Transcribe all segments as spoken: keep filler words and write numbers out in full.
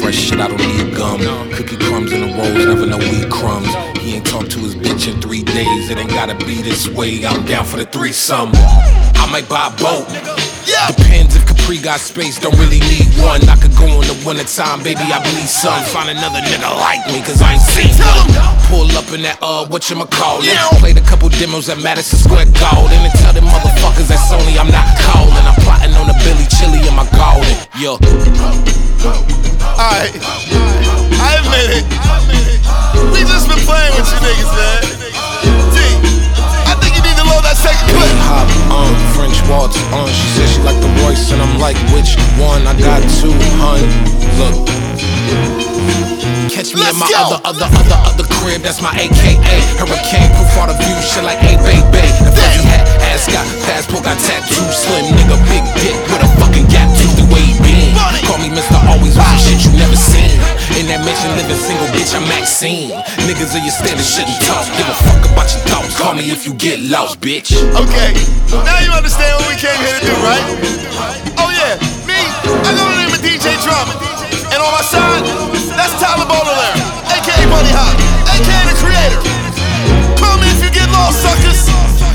fresh shit, I don't need gum. Cookie crumbs in the rolls, never know weed crumbs. He ain't talked to his bitch in three days. It ain't gotta be this way, I'm down for the threesome. I might buy a boat. Depends if Capri got space, don't really need one. I could go in the winter time, baby, I bleed some. Find another nigga like me, cause I ain't seen none. Pull up in that, uh, whatchamacallit. Played a couple demos at Madison Square Garden. And tell them motherfuckers that Sony I'm not calling. I'm plotting on a Billy Chili in my garden. Yo. Alright, I admit it. We just been playing with you niggas, man. D, I think you need to load that second clip. Hop on, French waltz on. She said she like the voice, and I'm like, which one? I got two, hun. Look. Catch me Let's in my go. other, other, other, other crib, that's my A K A. Hurricane proof all the view, shit like hey, baby. The fuzzy hat, ass got passport, got tattoo. Slim nigga, big dick with a fucking gap tooth, the way he been. Call me Mister Always with some shit you never seen. In that mansion, living single, bitch, I'm Maxine. Niggas of your standard shouldn't talk. Give a fuck about your thoughts. Call me if you get lost, bitch. Okay, now you understand what we came here to do, right? Oh yeah, me, I go to the name of D J Drama. And on my side, that's Tyler Baudelaire, A K A Bunny Hop, A K A the Creator. Call me if you get lost, suckers.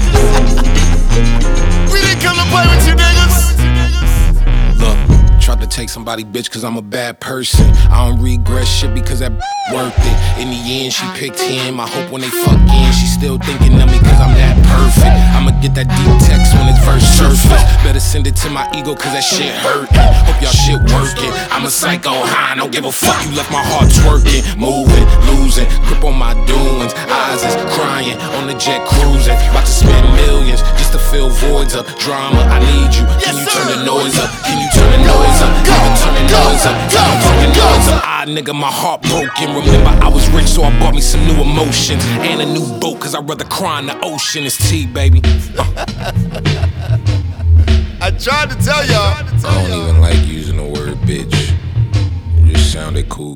We didn't come to play with you niggas. Look, tried to take somebody bitch cause I'm a bad person. I don't regret shit because that worth it. In the end, she picked him. I hope when they fuck in, she still thinking of me cause I'm that perfect. I'ma get that deep text when it's verse surface. Better send it to my ego cause that shit hurtin'. Hope y'all shit working. I'm a psycho high, don't give a fuck. You left my heart twerking, moving, losing, grip on my doings. Eyes is crying on the jet cruising. About to spend millions just to fill voids up. Drama, I need you. Can you turn the noise up? Can you turn the noise up? Can you turn the noise up? Can you turn the noise up? Ah, nigga, my heart broken. Remember, I was rich, so I bought me some new emotions and a new boat, cause I'd rather cry in the ocean. It's tea, baby. Uh. I tried to tell y'all. I don't even like using the word bitch. It just sounded cool.